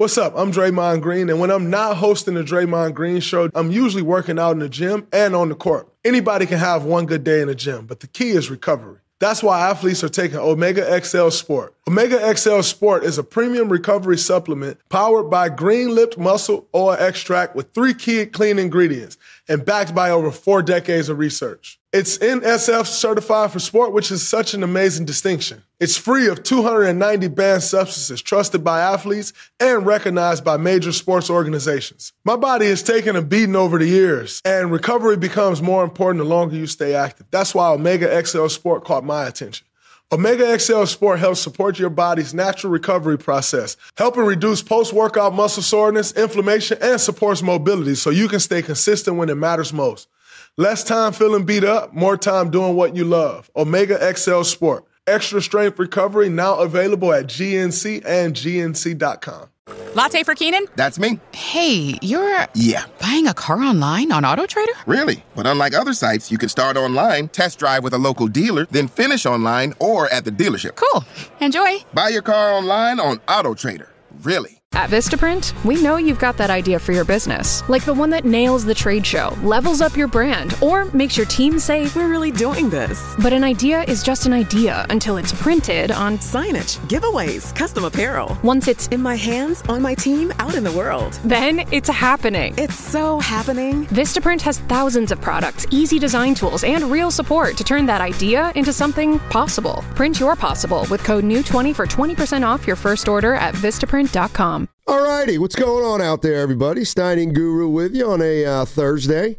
What's up? I'm Draymond Green, and when I'm not hosting the Draymond Green Show, I'm usually working out in the gym and on the court. Anybody can have one good day in the gym, but the key is recovery. That's why athletes are taking Omega XL Sport. Omega XL Sport is a premium recovery supplement powered by green-lipped muscle oil extract with 3 key clean ingredients and backed by over 4 decades of research. It's NSF certified for sport, which is such an amazing distinction. It's free of 290 banned substances trusted by athletes and recognized by major sports organizations. My body has taken a beating over the years, and recovery becomes more important the longer you stay active. That's why Omega XL Sport caught my attention. Omega XL Sport helps support your body's natural recovery process, helping reduce post-workout muscle soreness, inflammation, and supports mobility so you can stay consistent when it matters most. Less time feeling beat up, more time doing what you love. Omega XL Sport. Extra strength recovery now available at GNC and GNC.com. Latte for Keenan? That's me. Hey, you're... Yeah. Buying a car online on AutoTrader? Really? But unlike other sites, you can start online, test drive with a local dealer, then finish online or at the dealership. Cool. Enjoy. Buy your car online on AutoTrader. Really? At Vistaprint, we know you've got that idea for your business, like the one that nails the trade show, levels up your brand, or makes your team say, "We're really doing this." But an idea is just an idea until it's printed on signage, giveaways, custom apparel. Once it's in my hands, on my team, out in the world. Then it's happening. It's so happening. Vistaprint has thousands of products, easy design tools, and real support to turn that idea into something possible. Print your possible with code NEW20 for 20% off your first order at Vistaprint.com. All righty, what's going on out there, everybody? Stein and Guru with you on a Thursday.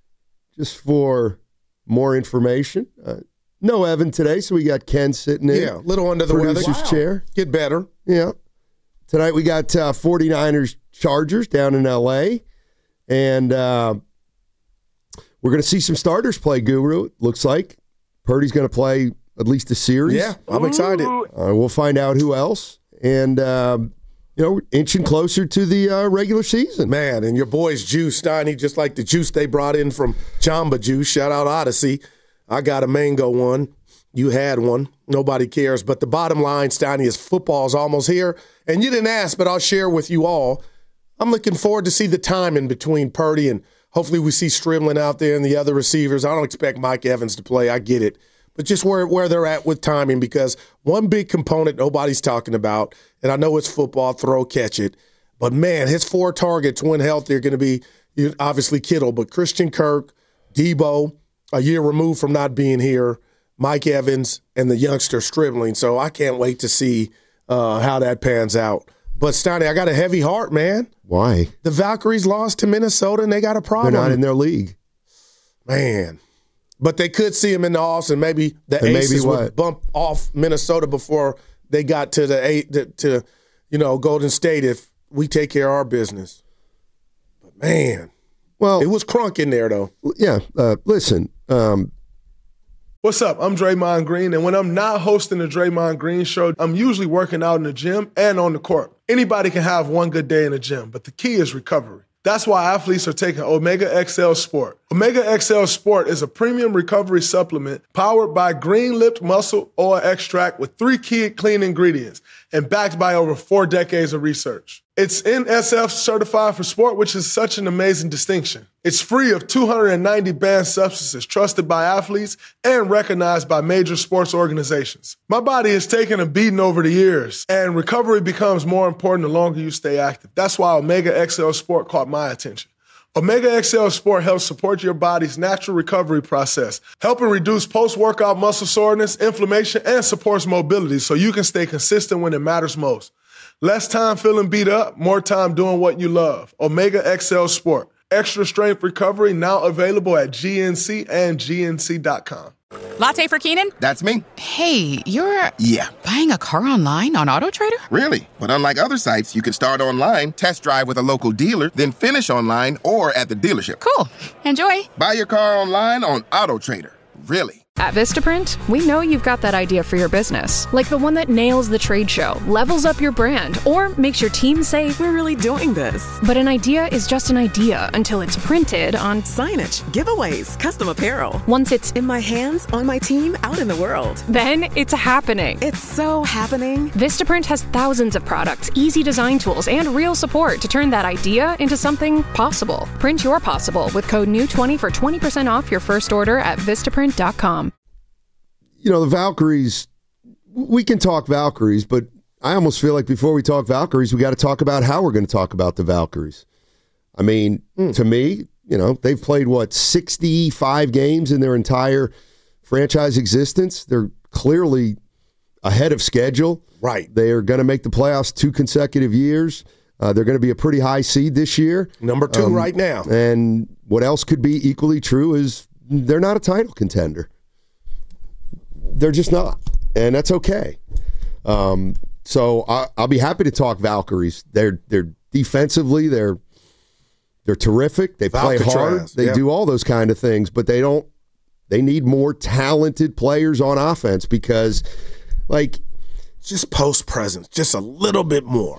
Just for more information, no Evan today, so we got Ken sitting in. Yeah, a little under the weather. Producer's chair. Get better. Yeah. Tonight we got 49ers Chargers down in L.A., and we're going to see some starters play, Guru, it looks like. Purdy's going to play at least a series. Yeah, I'm excited. We'll find out who else. And... we're inching closer to the regular season. Man, and your boy's juice, Steiny, just like the juice they brought in from Jamba Juice. Shout out Odyssey. I got a mango one. You had one. Nobody cares. But the bottom line, Steiny, is football's almost here. And you didn't ask, but I'll share with you all. I'm looking forward to see the timing between Purdy and hopefully we see Strimlin out there and the other receivers. I don't expect Mike Evans to play. I get it. But just where they're at with timing, because one big component nobody's talking about, and I know it's football, throw, catch it, but man, his 4 targets when healthy are going to be obviously Kittle, but Christian Kirk, Debo, a year removed from not being here, Mike Evans, and the youngster Stribling. So I can't wait to see how that pans out. But Steiny, I got a heavy heart, man. Why? The Valkyries lost to Minnesota, and they got a problem. They're not in their league. Man. But they could see him in the offs, and maybe the Aces would bump off Minnesota before they got to the Golden State if we take care of our business. But man, well, it was crunk in there though. Yeah, listen. What's up? I'm Draymond Green, and when I'm not hosting the Draymond Green Show, I'm usually working out in the gym and on the court. Anybody can have one good day in the gym, but the key is recovery. That's why athletes are taking Omega XL Sport. Omega XL Sport is a premium recovery supplement powered by green-lipped muscle oil extract with 3 key clean ingredients and backed by over 4 decades of research. It's NSF certified for sport, which is such an amazing distinction. It's free of 290 banned substances trusted by athletes and recognized by major sports organizations. My body has taken a beating over the years, and recovery becomes more important the longer you stay active. That's why Omega XL Sport caught my attention. Omega XL Sport helps support your body's natural recovery process, helping reduce post-workout muscle soreness, inflammation, and supports mobility so you can stay consistent when it matters most. Less time feeling beat up, more time doing what you love. Omega XL Sport. Extra strength recovery now available at GNC and GNC.com. Latte for Keenan? That's me. Hey, you're... Yeah. Buying a car online on AutoTrader? Really? But unlike other sites, you can start online, test drive with a local dealer, then finish online or at the dealership. Cool. Enjoy. Buy your car online on AutoTrader. Really? At Vistaprint, we know you've got that idea for your business, like the one that nails the trade show, levels up your brand, or makes your team say, We're really doing this. but an idea is just an idea until it's printed on. Signage, giveaways, custom apparel. Once it's In my hands, on my team, out in the world. then it's happening. It's so happening. Vistaprint has thousands of products, easy design tools, and real support to turn that idea into something possible. Print your possible with code NEW20 for 20% off your first order at Vistaprint.com. You know, the Valkyries, we can talk Valkyries, but I almost feel like before we talk Valkyries, we got to talk about how we're going to talk about the Valkyries. I mean, to me, you know, they've played, 65 games in their entire franchise existence. They're clearly ahead of schedule. Right. They are going to make the playoffs 2 consecutive years. They're going to be a pretty high seed this year. Number 2 right now. And what else could be equally true is they're not a title contender. They're just not, and that's okay. So I'll be happy to talk Valkyries. They're defensively, they're terrific. They play hard. They do all those kind of things, but they don't. They need more talented players on offense because, just post presence, just a little bit more.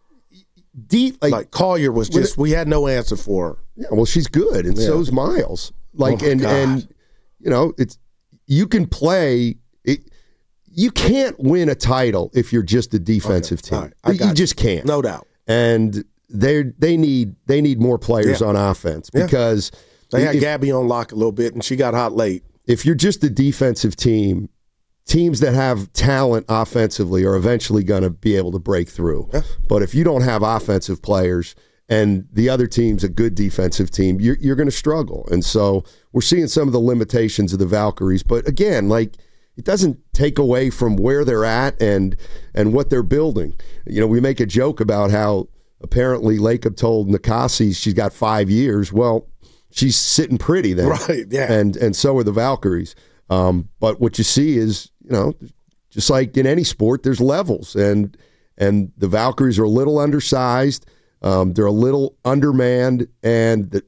Like Collier was just, we had no answer for her. Yeah, well, she's good, and so's Miles. And you know, you can play. You can't win a title if you're just a defensive team. Right. You just can't, no doubt. And they need more players on offense because they had Gabby on lock a little bit, and she got hot late. If you're just a defensive team, teams that have talent offensively are eventually going to be able to break through. Yeah. But if you don't have offensive players and the other team's a good defensive team, you're going to struggle. And so we're seeing some of the limitations of the Valkyries. But again, it doesn't take away from where they're at and what they're building. You know, we make a joke about how apparently Lacob told Nikasi she's got 5 years. Well, she's sitting pretty then. Right, yeah. And so are the Valkyries. But what you see is, you know, just like in any sport, there's levels. And the Valkyries are a little undersized. They're a little undermanned, and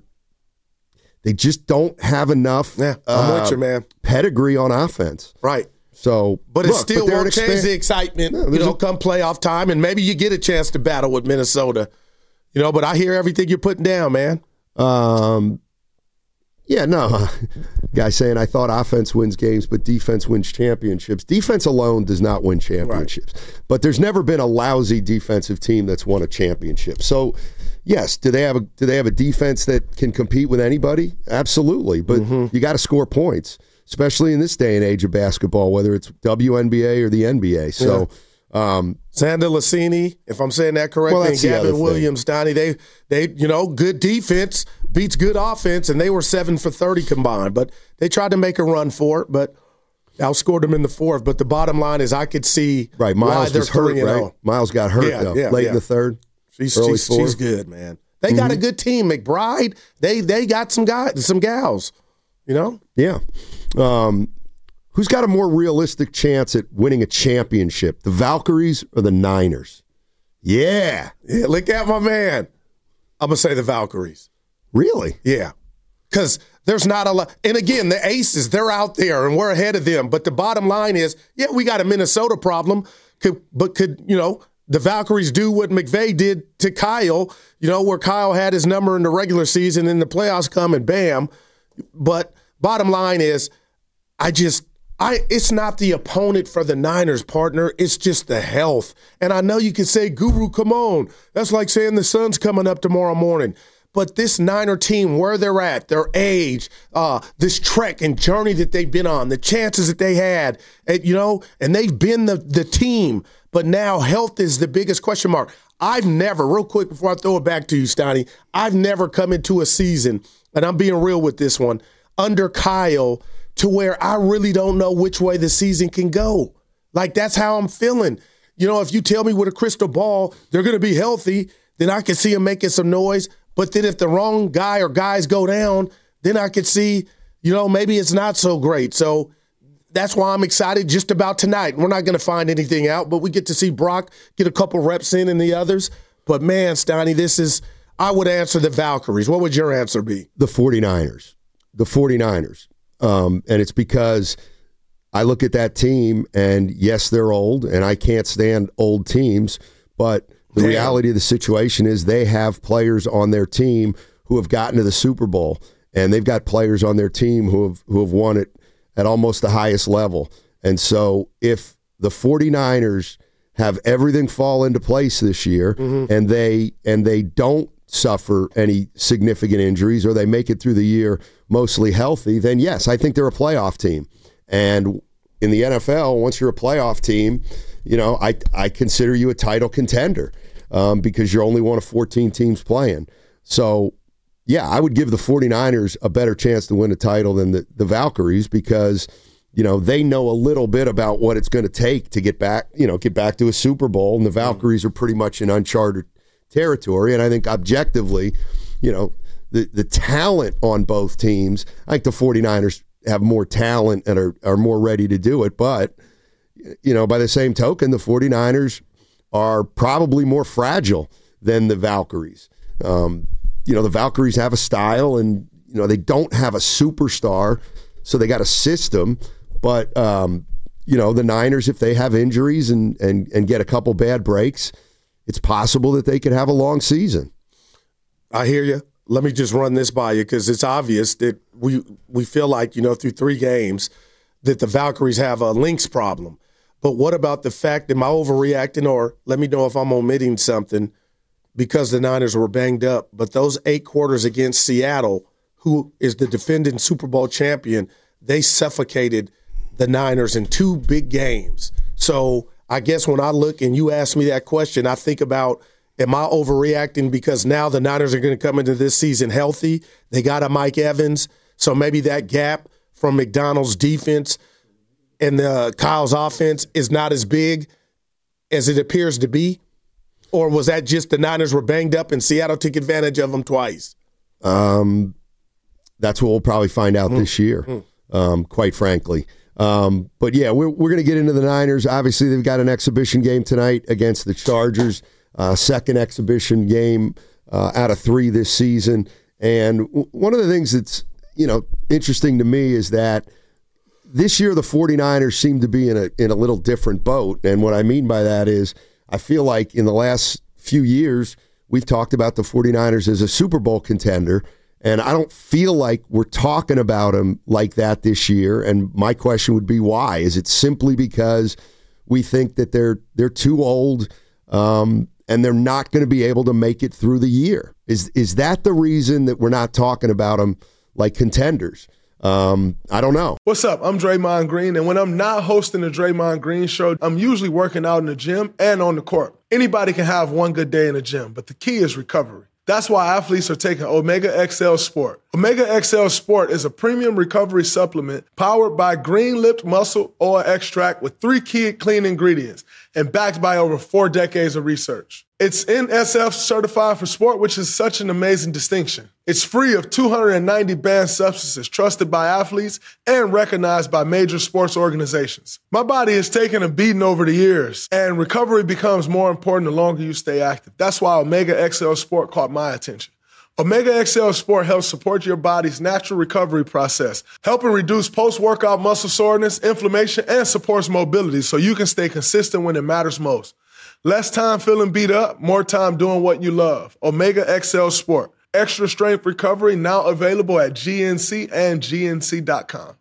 they just don't have enough I'm with you, man. pedigree on offense. Right. So, but it still won't change the excitement. No, come playoff time, and maybe you get a chance to battle with Minnesota. You know, but I hear everything you're putting down, man. Yeah, no. Guy saying, I thought offense wins games, but defense wins championships. Defense alone does not win championships. Right. But there's never been a lousy defensive team that's won a championship. So, yes, do they have a defense that can compete with anybody? Absolutely. But you got to score points, especially in this day and age of basketball, whether it's WNBA or the NBA. So, Xander Lassini, if I'm saying that correctly, and Gavin Williams, Donnie, they good defense beats good offense, and they were 7 for 30 combined. But they tried to make a run for it, but outscored them in the fourth. But the bottom line is I could see Miles why they're was hurt, 3-0. right? Miles got hurt late in the third. She's good, man. They got a good team. McBride, they got some gals, you know? Yeah. Who's got a more realistic chance at winning a championship, the Valkyries or the Niners? Yeah, look at my man. I'm going to say the Valkyries. Really? Yeah. Because there's not a lot. And again, the Aces, they're out there, and we're ahead of them. But the bottom line is, we got a Minnesota problem. Could the Valkyries do what McVay did to Kyle, where Kyle had his number in the regular season, and the playoffs come and bam. But bottom line is, it's not the opponent for the Niners, partner. It's just the health. And I know you can say, Guru, come on. That's like saying the sun's coming up tomorrow morning. But this Niner team, where they're at, their age, this trek and journey that they've been on, the chances that they had, and they've been the team. But now health is the biggest question mark. I've never, real quick before I throw it back to you, Stoney, I've never come into a season, and I'm being real with this one, under Kyle to where I really don't know which way the season can go. Like, that's how I'm feeling. If you tell me with a crystal ball they're going to be healthy, then I can see them making some noise. But then if the wrong guy or guys go down, then I could see, maybe it's not so great. So that's why I'm excited just about tonight. We're not going to find anything out, but we get to see Brock get a couple reps in and the others. But, man, Stoney, I would answer the Valkyries. What would your answer be? The 49ers. The 49ers. And it's because I look at that team, and yes, they're old, and I can't stand old teams, but the reality of the situation is they have players on their team who have gotten to the Super Bowl, and they've got players on their team who have won it at almost the highest level. And so if the 49ers have everything fall into place this year, and they don't suffer any significant injuries, or they make it through the year mostly healthy, then yes, I think they're a playoff team. And in the NFL, once you're a playoff team, I consider you a title contender because you're only one of 14 teams playing. So, yeah, I would give the 49ers a better chance to win a title than the Valkyries because, they know a little bit about what it's going to take to get back to a Super Bowl. And the Valkyries are pretty much in uncharted territory. And I think objectively, the talent on both teams, I think the 49ers have more talent and are more ready to do it. But, by the same token, the 49ers are probably more fragile than the Valkyries. The Valkyries have a style and, they don't have a superstar, so they got a system. But, the Niners, if they have injuries and get a couple bad breaks, it's possible that they could have a long season. I hear you. Let me just run this by you because it's obvious that we feel like, through 3 games that the Valkyries have a Lynx problem. But what about the fact, am I overreacting, or let me know if I'm omitting something because the Niners were banged up. But those 8 quarters against Seattle, who is the defending Super Bowl champion, they suffocated the Niners in 2 big games. So I guess when I look and you ask me that question, I think about, am I overreacting because now the Niners are going to come into this season healthy? They got a Mike Evans. So maybe that gap from McDonald's defense and the Kyle's offense is not as big as it appears to be? Or was that just the Niners were banged up and Seattle took advantage of them twice? That's what we'll probably find out this year, quite frankly. But, yeah, we're going to get into the Niners. Obviously, they've got an exhibition game tonight against the Chargers, second exhibition game out of 3 this season. And one of the things that's, interesting to me is that this year the 49ers seem to be in a little different boat. And what I mean by that is I feel like in the last few years we've talked about the 49ers as a Super Bowl contender, and I don't feel like we're talking about them like that this year. And my question would be why? Is it simply because we think that they're too old and they're not going to be able to make it through the year? Is that the reason that we're not talking about them like contenders? I don't know. What's up? I'm Draymond Green, and when I'm not hosting the Draymond Green Show, I'm usually working out in the gym and on the court. Anybody can have one good day in the gym, but the key is recovery. That's why athletes are taking Omega XL Sport. Omega XL Sport is a premium recovery supplement powered by Green Lipped Muscle Oil Extract with 3 key clean ingredients and backed by over 4 decades of research. It's NSF certified for sport, which is such an amazing distinction. It's free of 290 banned substances trusted by athletes and recognized by major sports organizations. My body has taken a beating over the years, and recovery becomes more important the longer you stay active. That's why Omega XL Sport caught my attention. Omega XL Sport helps support your body's natural recovery process, helping reduce post-workout muscle soreness, inflammation, and supports mobility so you can stay consistent when it matters most. Less time feeling beat up, more time doing what you love. Omega XL Sport. Extra strength recovery now available at GNC and GNC.com.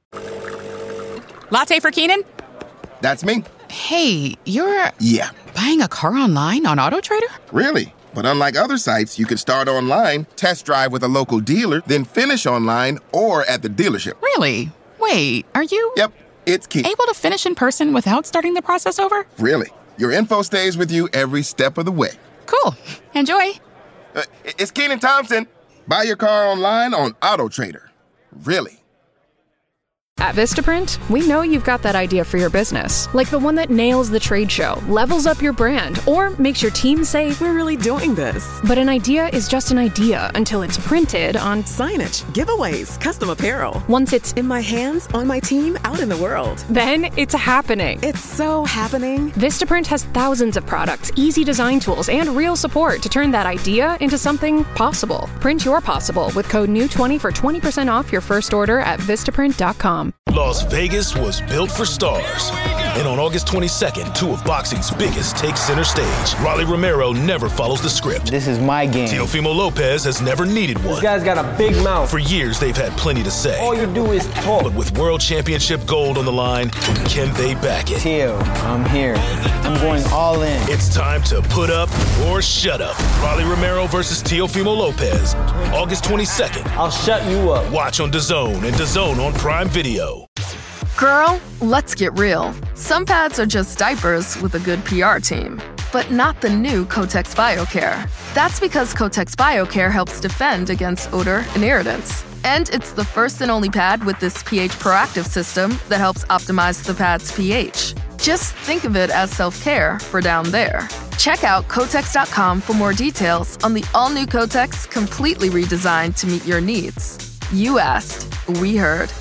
Latte for Keenan? That's me. Hey, you're... Yeah. Buying a car online on AutoTrader? Really? But unlike other sites, you can start online, test drive with a local dealer, then finish online or at the dealership. Really? Wait, are you... Yep, it's Key. Able to finish in person without starting the process over? Really? Your info stays with you every step of the way. Cool. Enjoy. It's Keenan Thompson. Buy your car online on AutoTrader. Really? At Vistaprint, we know you've got that idea for your business, like the one that nails the trade show, levels up your brand, or makes your team say, We're really doing this. but an idea is just an idea until it's printed on. Signage, giveaways, custom apparel. Once it's In my hands, on my team, out in the world. then it's happening. It's so happening. Vistaprint has thousands of products, easy design tools, and real support to turn that idea into something possible. Print your possible with code NEW20 for 20% off your first order at Vistaprint.com. Las Vegas was built for stars. And on August 22nd, two of boxing's biggest take center stage. Rolly Romero never follows the script. This is my game. Teofimo Lopez has never needed one. This guy's got a big mouth. For years, they've had plenty to say. All you do is talk. But with World Championship gold on the line, can they back it? Teo, I'm here. I'm going all in. It's time to put up or shut up. Rolly Romero versus Teofimo Lopez. August 22nd. I'll shut you up. Watch on DAZN and DAZN on Prime Video. Girl, let's get real. Some pads are just diapers with a good PR team, but not the new Kotex BioCare. That's because Kotex BioCare helps defend against odor and irritants. And it's the first and only pad with this pH proactive system that helps optimize the pad's pH. Just think of it as self-care for down there. Check out Kotex.com for more details on the all-new Kotex, completely redesigned to meet your needs. You asked, we heard.